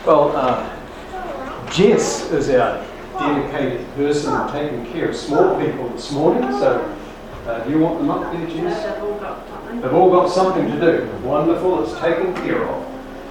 Well, Jess is our dedicated person taking care of small people this morning. So, do you want them up there, Jess? They've all got something to do. Wonderful, it's taken care of.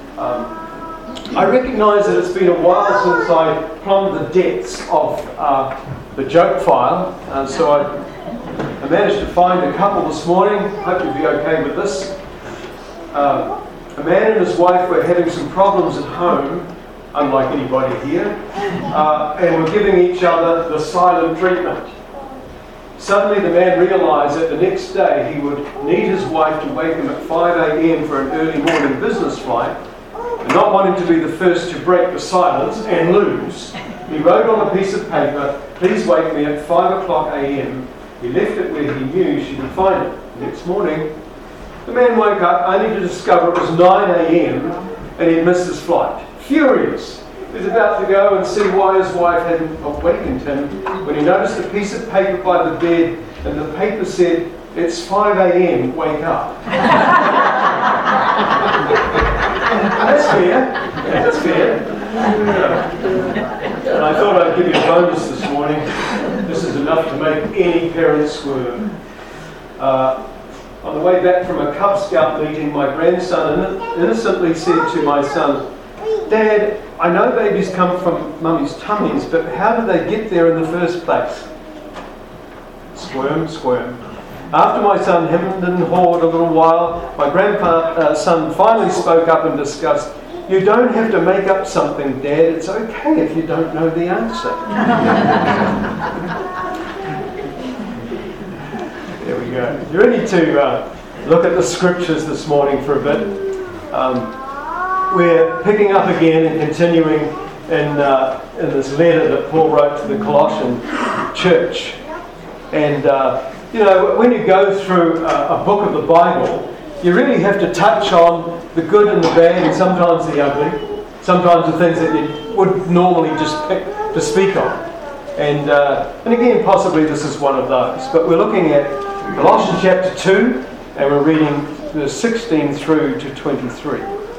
I recognise that it's been a while since I plumbed the depths of the joke file, so I managed to find a couple this morning. Hope you'll be okay with this. A man and his wife were having some problems at home, unlike anybody here, and were giving each other the silent treatment. Suddenly the man realised that the next day he would need his wife to wake him at 5 a.m. for an early morning business flight, and not wanting to be the first to break the silence and lose, he wrote on a piece of paper, "Please wake me at 5 o'clock a.m. He left it where he knew she would find it. Next morning, the man woke up only to discover it was 9 a.m. and he'd missed his flight. Furious, he was about to go and see why his wife hadn't awakened him when he noticed a piece of paper by the bed, and the paper said, "It's 5 a.m, wake up." That's fair. That's fair. And I thought I'd give you a bonus this morning. This is enough to make any parent squirm. On the way back from a Cub Scout meeting, my grandson innocently said to my son, "Dad, I know babies come from mummy's tummies, but how did they get there in the first place?" Squirm, squirm. After my son hemmed and hawed a little while, my grandson finally spoke up and discussed, "You don't have to make up something, Dad. It's okay if you don't know the answer." There we go. You ready to look at the scriptures this morning for a bit? We're picking up again and continuing in this letter that Paul wrote to the Colossian church. And when you go through a book of the Bible, you really have to touch on the good and the bad, and sometimes the ugly, sometimes the things that you would normally just pick to speak on. And again, possibly this is one of those. But we're looking at Colossians chapter 2, and we're reading verse 16 through to 23.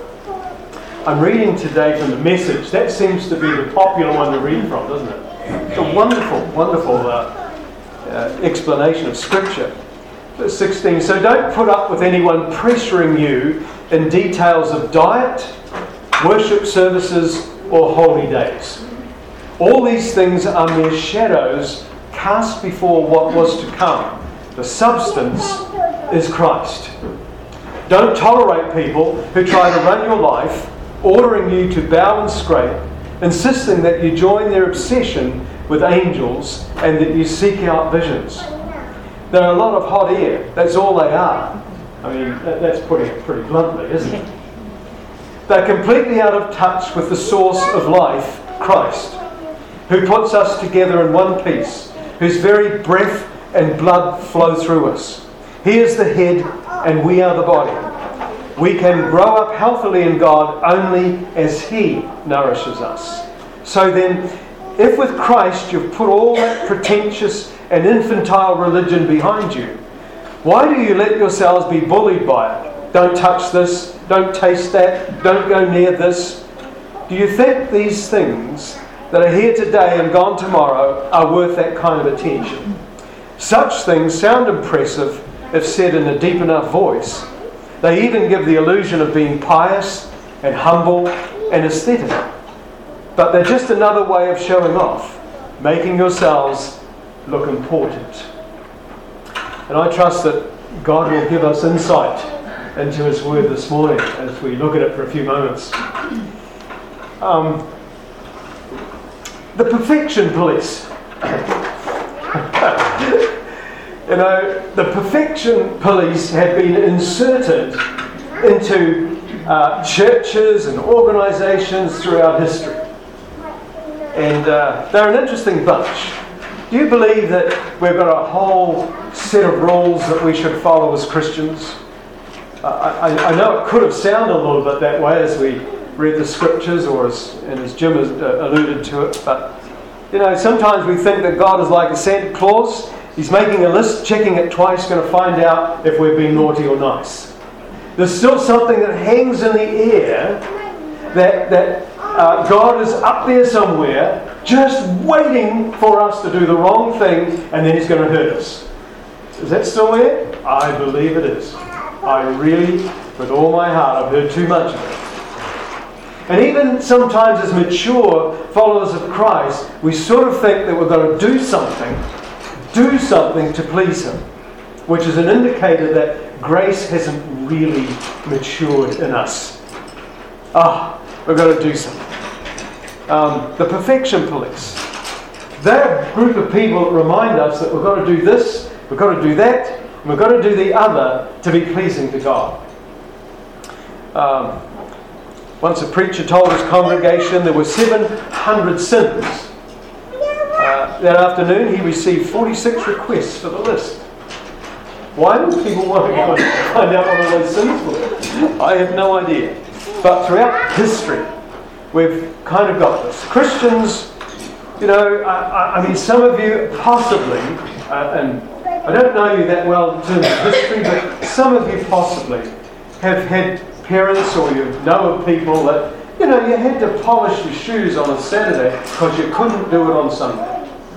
I'm reading today from the Message. That seems to be the popular one to read from, doesn't it? It's a wonderful, wonderful explanation of Scripture. Verse 16, "So don't put up with anyone pressuring you in details of diet, worship services, or holy days. All these things are mere shadows cast before what was to come. The substance is Christ. Don't tolerate people who try to run your life, ordering you to bow and scrape, insisting that you join their obsession with angels and that you seek out visions. They're a lot of hot air. That's all they are. I mean, that's putting it pretty bluntly, isn't it? They're completely out of touch with the source of life, Christ, who puts us together in one piece, whose very breath and blood flow through us. He is the head and we are the body. We can grow up healthily in God only as He nourishes us. So then, if with Christ you've put all that pretentious and infantile religion behind you, why do you let yourselves be bullied by it? Don't touch this, don't taste that, don't go near this. Do you think these things that are here today and gone tomorrow are worth that kind of attention? Such things sound impressive if said in a deep enough voice. They even give the illusion of being pious and humble and aesthetic. But they're just another way of showing off, making yourselves look important." And I trust that God will give us insight into His Word this morning as we look at it for a few moments. The perfection police. The perfection police have been inserted into churches and organisations throughout history. And they're an interesting bunch. Do you believe that we've got a whole set of rules that we should follow as Christians? I know it could have sounded a little bit that way as we read the scriptures, or as Jim has alluded to it, but sometimes we think that God is like a Santa Claus. He's making a list, checking it twice, going to find out if we're being naughty or nice. There's still something that hangs in the air that God is up there somewhere just waiting for us to do the wrong thing, and then He's going to hurt us. Is that still there? I believe it is. I really, with all my heart, I've heard too much of it. And even sometimes as mature followers of Christ, we sort of think that we've got to do something to please Him, which is an indicator that grace hasn't really matured in us. We've got to do something. The perfection police. They're a group of people that remind us that we've got to do this, we've got to do that, and we've got to do the other to be pleasing to God. Once a preacher told his congregation there were 700 sins. That afternoon he received 46 requests for the list. Why do people want to go and find out what all those sins were? I have no idea. But throughout history, we've kind of got this. Christians, I mean, some of you possibly, and I don't know you that well in terms of history, but some of you possibly have had parents or you know of people that, you had to polish your shoes on a Saturday because you couldn't do it on Sunday.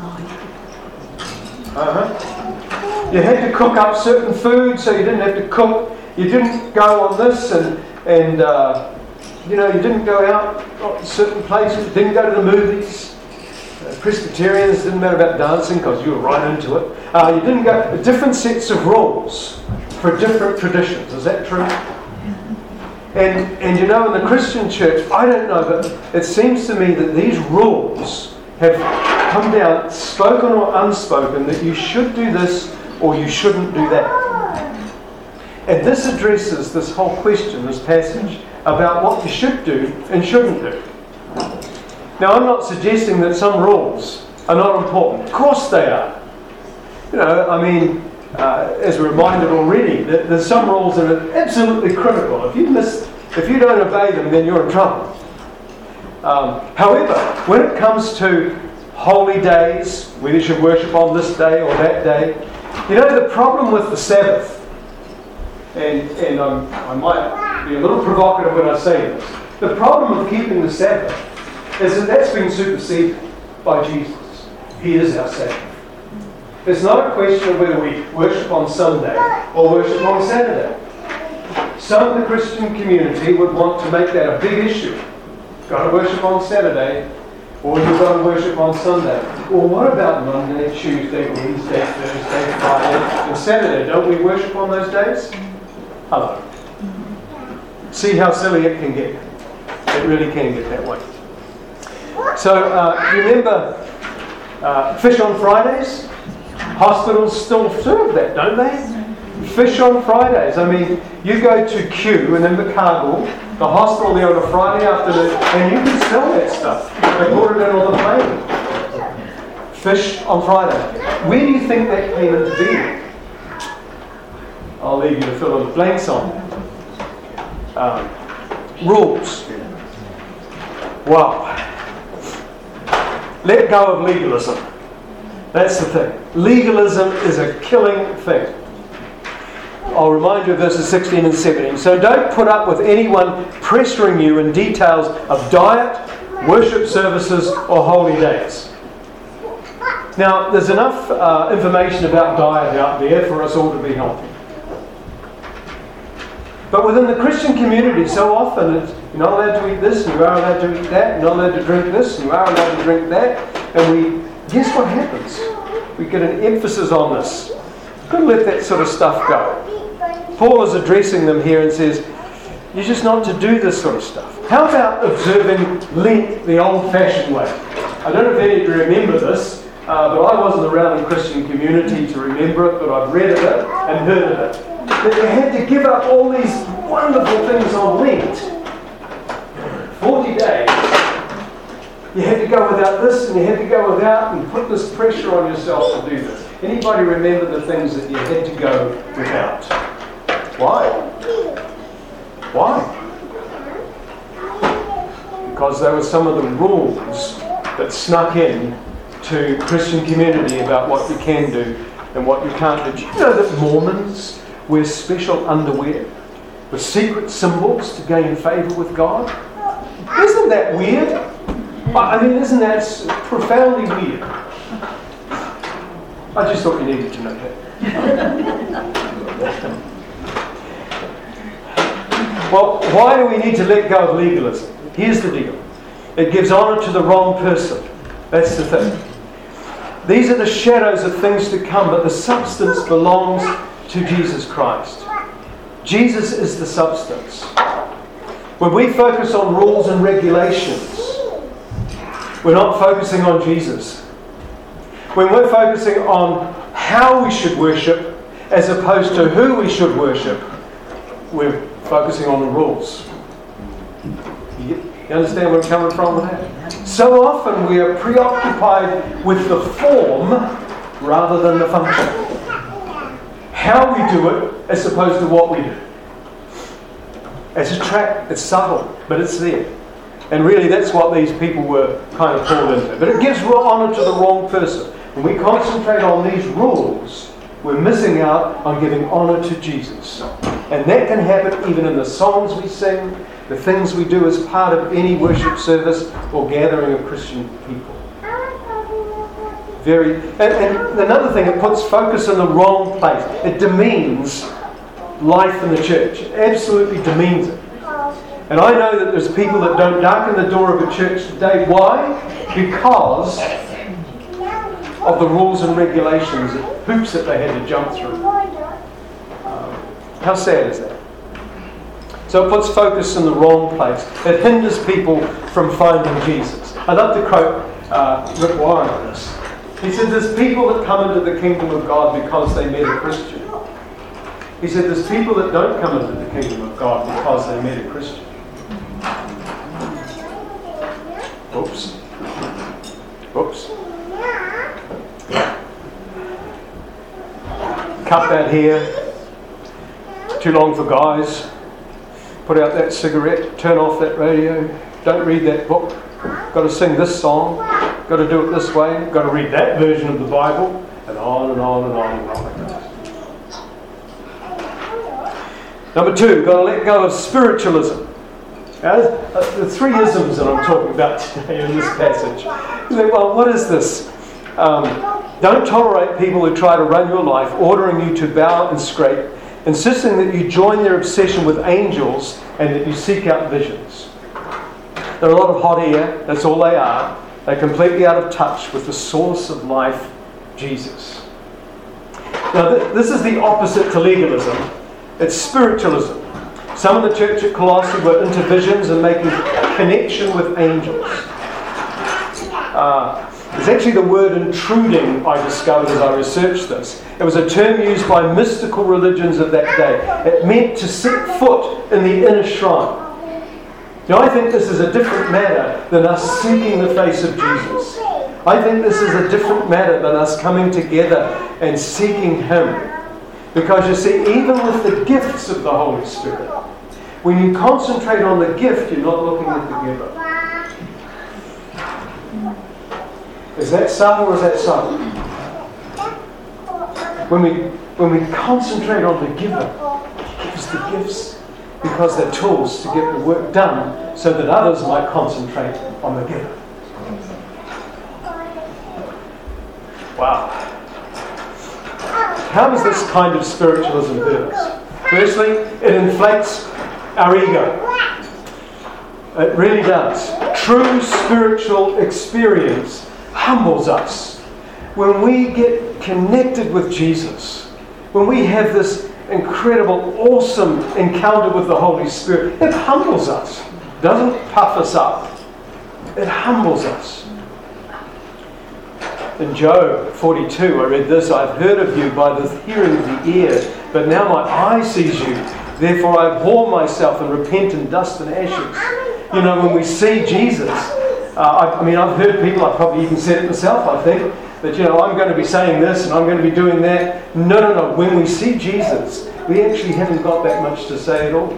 You had to cook up certain food so you didn't have to cook. You didn't go on this and you didn't go out to certain places, didn't go to the movies. Presbyterians, didn't matter about dancing because you were right into it. You didn't go, different sets of rules for different traditions. Is that true? And in the Christian church, I don't know, but it seems to me that these rules have come down, spoken or unspoken, that you should do this or you shouldn't do that. And this addresses this whole question, this passage, about what you should do and shouldn't do. Now, I'm not suggesting that some rules are not important. Of course they are. As we're reminded already, that there's some rules that are absolutely critical. If you don't obey them, then you're in trouble. However, when it comes to holy days, whether you should worship on this day or that day, the problem with the Sabbath, and I might be a little provocative when I say this, the problem of keeping the Sabbath is that that's been superseded by Jesus. He is our Sabbath. It's not a question of whether we worship on Sunday or worship on Saturday. Some of the Christian community would want to make that a big issue. You've got to worship on Saturday or you've got to worship on Sunday. Well, what about Monday, Tuesday, Wednesday, Thursday, Friday and Saturday? Don't we worship on those days? Hello. See how silly it can get. It really can get that way. So, you remember Fish on Fridays? Hospitals still serve that, don't they? Fish on Fridays. I mean, you go to Kew and Invercargill, the hospital there on a Friday afternoon, and you can sell that stuff. They brought it in on the plane. Fish on Friday. Where do you think that came into being? I'll leave you to fill in the blanks on that. Rules. Wow. Let go of legalism. That's the thing. Legalism is a killing thing. I'll remind you of verses 16 and 17. So don't put up with anyone pressuring you in details of diet, worship services, or holy days. Now, there's enough information about diet out there for us all to be healthy. But within the Christian community, so often it's, you're not allowed to eat this, and you are allowed to eat that, you're not allowed to drink this, and you are allowed to drink that. And guess what happens? We get an emphasis on this. You've got to let that sort of stuff go. Paul is addressing them here and says, you're just not to do this sort of stuff. How about observing Lent the old-fashioned way? I don't know if any of you remember this, but I wasn't around in Christian community to remember it, but I've read of it and heard of it. That they had to give up all these wonderful things on Lent. 40 days. You had to go without this and you had to go without and put this pressure on yourself to do this. Anybody remember the things that you had to go without? Why? Why? Because there were some of the rules that snuck in to Christian community about what you can do and what you can't do. Do you know that Mormons wear special underwear with secret symbols to gain favour with God? Isn't that weird? I mean, isn't that profoundly weird? I just thought you needed to know that. Well, why do we need to let go of legalism? Here's the deal. It gives honour to the wrong person. That's the thing. These are the shadows of things to come, but the substance belongs to Jesus Christ. Jesus is the substance. When we focus on rules and regulations, we're not focusing on Jesus. When we're focusing on how we should worship as opposed to who we should worship, we're focusing on the rules. You understand where I'm coming from with that? So often we are preoccupied with the form rather than the function. How we do it as opposed to what we do. It's a trap, it's subtle, but it's there. And really that's what these people were kind of pulled into. But it gives honour to the wrong person. When we concentrate on these rules, we're missing out on giving honour to Jesus. And that can happen even in the songs we sing, the things we do as part of any worship service or gathering of Christian people. And another thing, it puts focus in the wrong place. It demeans life in the church. It absolutely demeans it. And I know that there's people that don't darken the door of a church today. Why? Because of the rules and regulations, the hoops that they had to jump through. How sad is that? So it puts focus in the wrong place. It hinders people from finding Jesus. I love to quote Rick Warren on this. He said, there's people that come into the kingdom of God because they met a Christian. He said, there's people that don't come into the kingdom of God because they met a Christian. Oops. Cut that hair. Too long for guys. Put out that cigarette. Turn off that radio. Don't read that book. Got to sing this song. Got to do it this way. Got to read that version of the Bible. And on and on and on and on like that. Number 2, got to let go of spiritualism. Now, the 3 isms that I'm talking about today in this passage. You think, well, what is this? Don't tolerate people who try to run your life, ordering you to bow and scrape, insisting that you join their obsession with angels and that you seek out visions. They're a lot of hot air, that's all they are. They're completely out of touch with the source of life, Jesus. Now, this is the opposite to legalism. It's spiritualism. Some of the church at Colossae were into visions and making a connection with angels. It's actually the word intruding I discovered as I researched this. It was a term used by mystical religions of that day. It meant to set foot in the inner shrine. Now, I think this is a different matter than us seeking the face of Jesus. I think this is a different matter than us coming together and seeking Him. Because you see, even with the gifts of the Holy Spirit, when you concentrate on the gift, you're not looking at the giver. Is that subtle or is that subtle? When we concentrate on the giver, He gives the gifts because they're tools to get the work done so that others might concentrate on the giver. Wow. How does this kind of spiritualism hurt us? Firstly, it inflates our ego. It really does. True spiritual experience humbles us. When we get connected with Jesus, when we have this incredible, awesome encounter with the Holy Spirit, it humbles us. It doesn't puff us up. It humbles us. In Job 42, I read this, I've heard of you by the hearing of the ear, but now my eye sees you. Therefore I abhor myself and repent in dust and ashes. You know, when we see Jesus, I've heard people, I've probably even said it myself, I think, that, you know, I'm going to be saying this and I'm going to be doing that. No. When we see Jesus, we actually haven't got that much to say at all.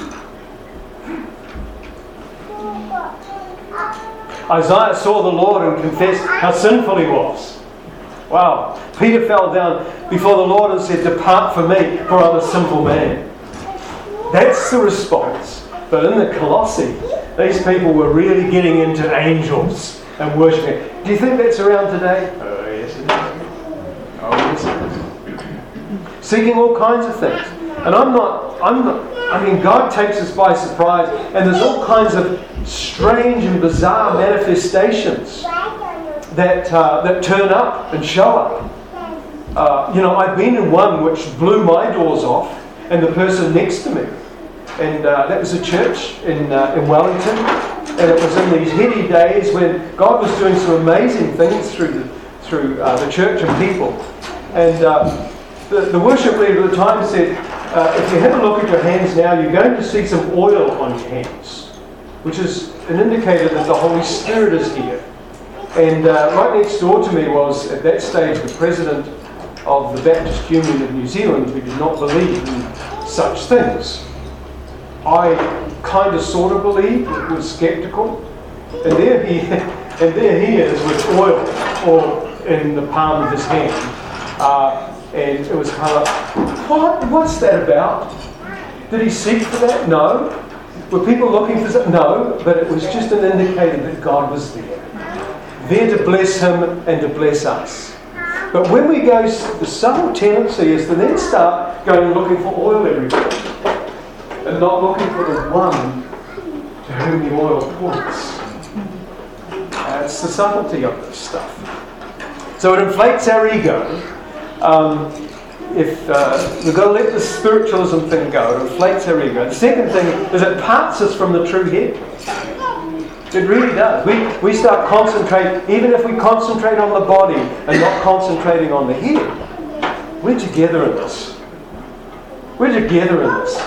Isaiah saw the Lord and confessed how sinful he was. Wow. Peter fell down before the Lord and said, depart from me, for I'm a sinful man. That's the response. But in the Colossae, These people were really getting into angels and worshipping. Do you think that's around today? Oh, yes it is. Oh, yes it is. Seeking all kinds of things. And I mean, God takes us by surprise, and there's all kinds of strange and bizarre manifestations that turn up and show up. I've been in one which blew my doors off, and the person next to me. And that was a church in Wellington, and it was in these heady days when God was doing some amazing things through the church and people. And the worship leader at the time said, if you have a look at your hands now, you're going to see some oil on your hands, which is an indicator that the Holy Spirit is here. And right next door to me was, at that stage, the president of the Baptist Union of New Zealand, who did not believe in such things. I kind of sort of believed, but was sceptical. And there he is with oil all in the palm of his hand. And it was kind of like, what's that about? Did he seek for that? No. Were people looking for that? No. But it was just an indicator that God was there to bless him and to bless us. But when we go, the subtle tendency is to then start going looking for oil everywhere, and not looking for the one to whom the oil points. It's the subtlety of this stuff. So it inflates our ego. If we've got to let the spiritualism thing go, it inflates our ego. The second thing is it parts us from the true head. It really does. We start concentrating, even if we concentrate on the body and not concentrating on the head. We're together in this. We're together in this.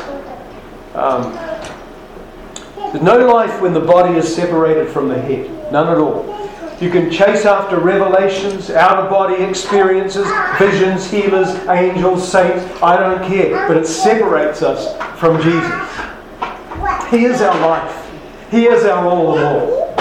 There's no life when the body is separated from the head. None at all. You can chase after revelations, out-of-body experiences, visions, healers, angels, saints. I don't care. But it separates us from Jesus. He is our life. He is our all in all.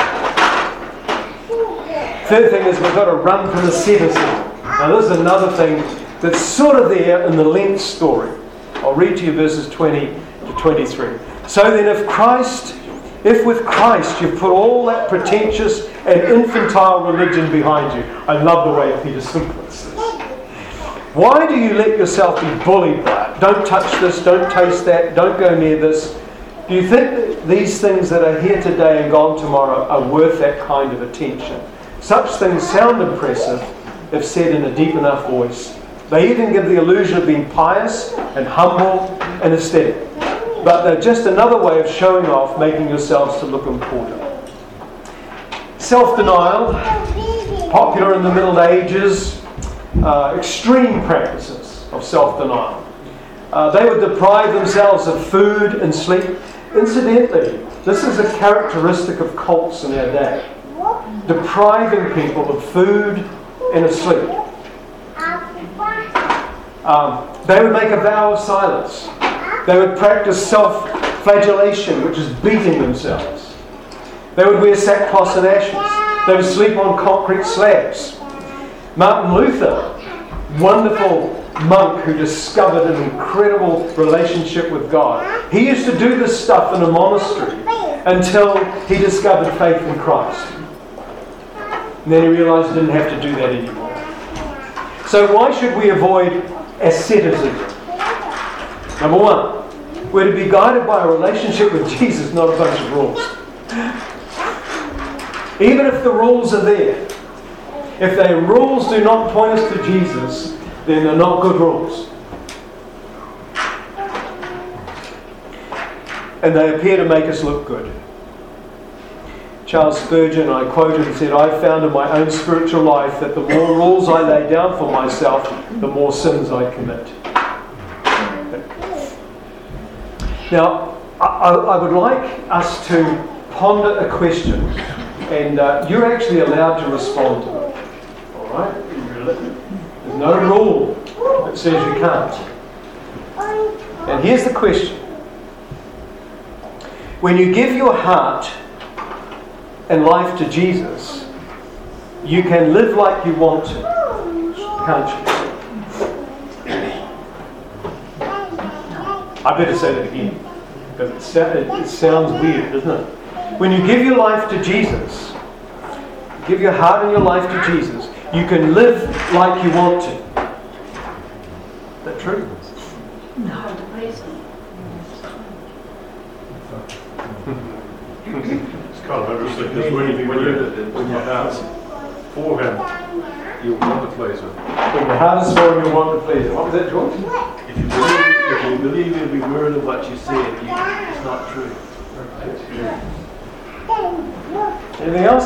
Third thing is we've got to run from asceticism. Now this is another thing that's sort of there in the Lent story. I'll read to you verses 20 to 23. So then if with Christ you've put all that pretentious and infantile religion behind you. I love the way Peter puts this. Why do you let yourself be bullied by it? Don't touch this, don't taste that, don't go near this. Do you think that these things that are here today and gone tomorrow are worth that kind of attention? Such things sound impressive if said in a deep enough voice. They even give the illusion of being pious and humble and aesthetic. But they're just another way of showing off, making yourselves to look important. Self-denial, popular in the Middle Ages, extreme practices of self-denial. They would deprive themselves of food and sleep. Incidentally, this is a characteristic of cults in our day. Depriving people of food and of sleep. They would make a vow of silence. They would practice self-flagellation, which is beating themselves. They would wear sackcloth and ashes. They would sleep on concrete slabs. Martin Luther, wonderful monk who discovered an incredible relationship with God. He used to do this stuff in a monastery until he discovered faith in Christ. And then he realized he didn't have to do that anymore. So why should we avoid asceticism? Number one, we're to be guided by a relationship with Jesus, not a bunch of rules. Even if the rules are there, if the rules do not point us to Jesus, then they're not good rules. And they appear to make us look good. Charles Spurgeon, I quoted, and said, "I've found in my own spiritual life that the more rules I lay down for myself, the more sins I commit." Now, I would like us to ponder a question, and you're actually allowed to respond to it. All right? There's no rule that says you can't. And here's the question. When you give your heart and life to Jesus, you can live like you want to, can't you? I better say that again, because it sounds weird, doesn't it? When you give your life to Jesus, give your heart and your life to Jesus, you can live like you want to. Is that true? No. It's kind of interesting because when your heart's for Him, you'll want to please Him. When your heart is for Him, you want to please Him. What was that, George? If you believe every word of what you say, it's not true. Anything else?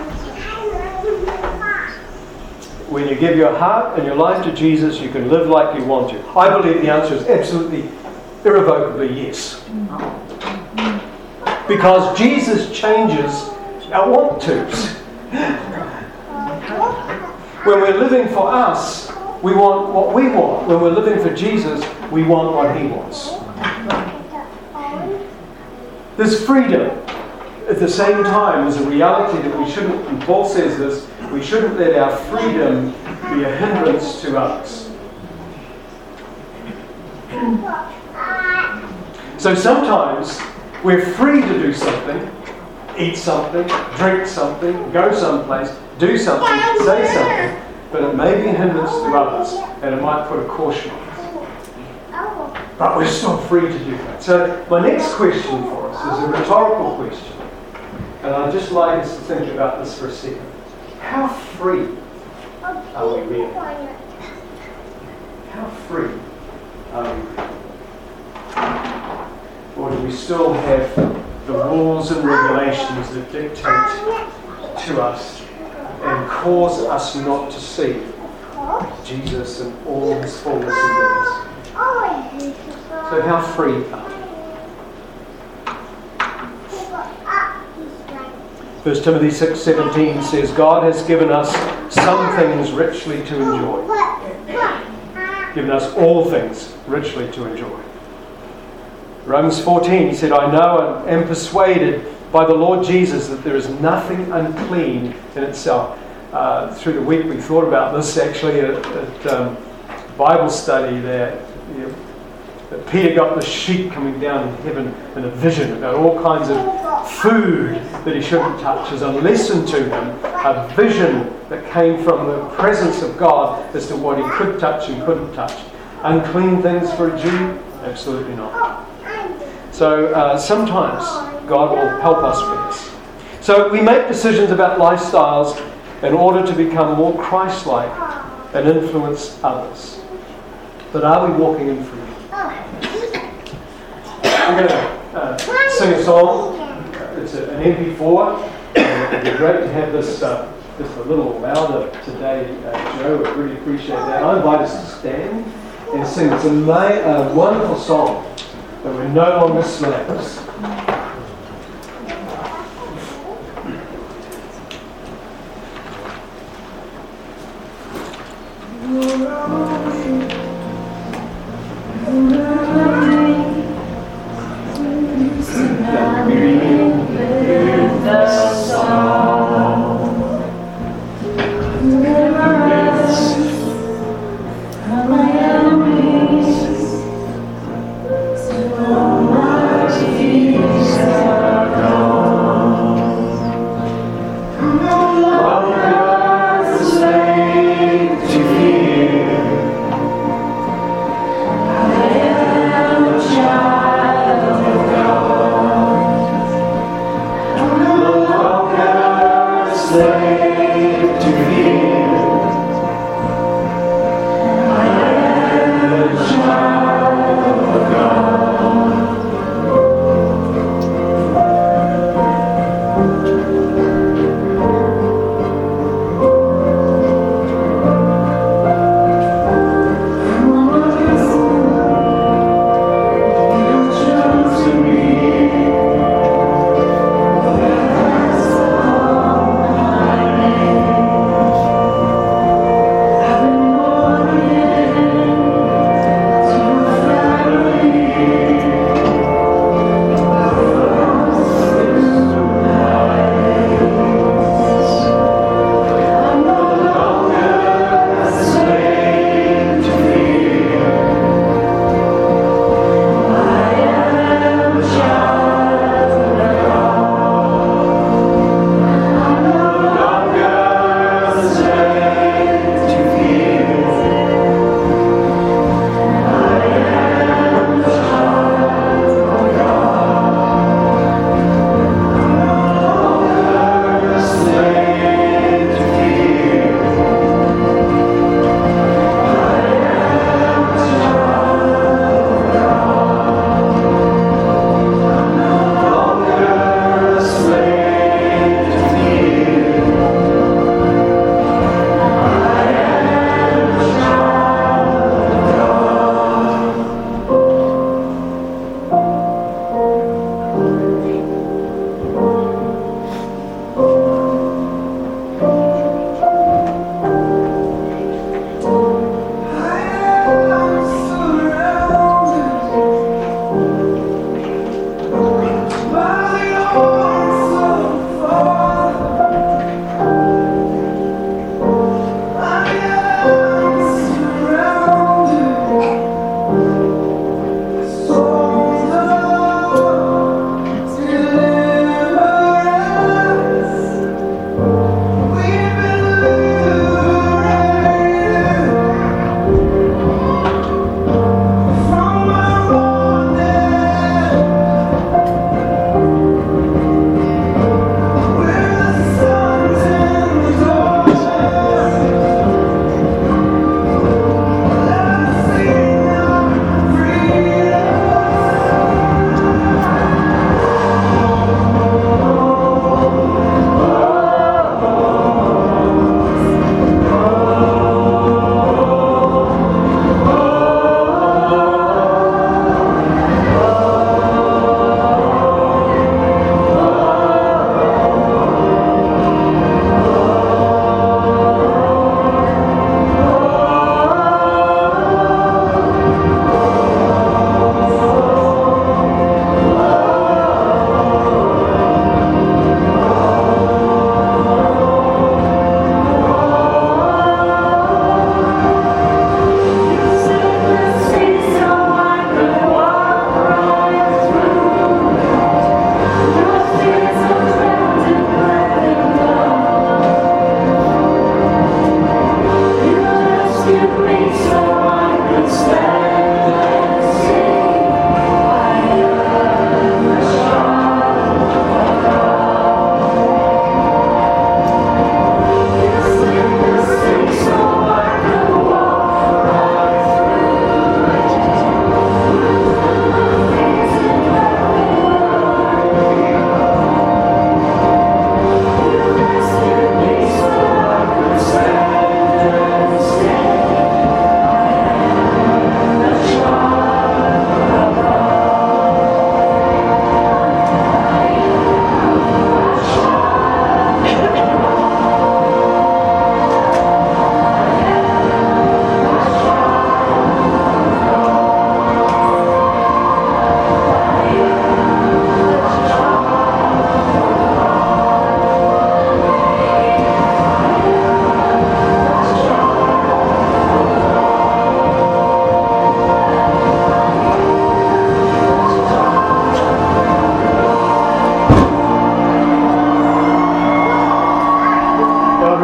When you give your heart and your life to Jesus, you can live like you want to. I believe the answer is absolutely, irrevocably yes. Because Jesus changes our want tos. When we're living for us, we want what we want. When we're living for Jesus, we want what He wants. There's freedom. At the same time, there's a reality that we shouldn't, and Paul says this, we shouldn't let our freedom be a hindrance to others. So sometimes we're free to do something, eat something, drink something, go someplace, do something, say something, but it may be a hindrance to others, and it might put a caution on us. But we're still free to do that. So my next question for us is a rhetorical question. And I'd just like us to think about this for a second. How free are we really? How free are we really? Or do we still have the rules and regulations that dictate to us and cause us not to see Jesus and all His fullness and goodness? So how free are we? 1 Timothy 6:17 says, God has given us some things richly to enjoy. Given us all things richly to enjoy. Romans 14, he said, I know and am persuaded by the Lord Jesus that there is nothing unclean in itself. Through the week we thought about this actually at Bible study that Peter got the sheep coming down in heaven in a vision about all kinds of food that he shouldn't touch as a lesson to him, a vision that came from the presence of God as to what he could touch and couldn't touch. Unclean things for a Jew? Absolutely not. So sometimes God will help us with this. So we make decisions about lifestyles in order to become more Christ-like and influence others. But are we walking in freedom? I'm going to sing a song. It's an MP4. It would be great to have this just a little louder today, Joe. I really appreciate that. I invite us to stand and sing. It's a wonderful song that we're no longer slaves.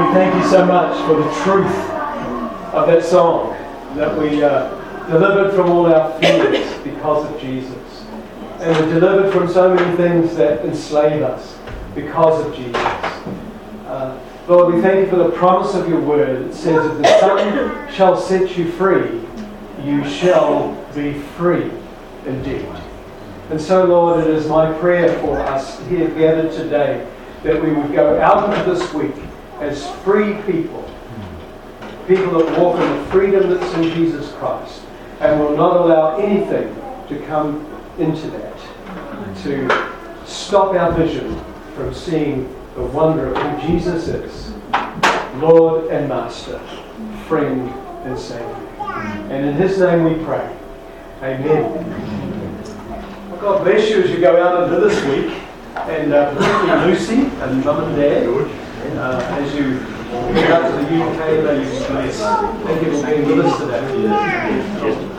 thank you so much for the truth of that song, that we delivered from all our fears because of Jesus. And we're delivered from so many things that enslave us because of Jesus. Lord, we thank you for the promise of your word. It says, if the Son shall set you free, you shall be free indeed. And so, Lord, it is my prayer for us here gathered today that we would go out into this week as free people, people that walk in the freedom that's in Jesus Christ, and will not allow anything to come into that, to stop our vision from seeing the wonder of who Jesus is, Lord and Master, friend and Savior. And in His name we pray. Amen. Well, God bless you as you go out into this week, and particularly Lucy and Mum and Dad, as you get out to the UK, may you be blessed. Thank you for being with us today.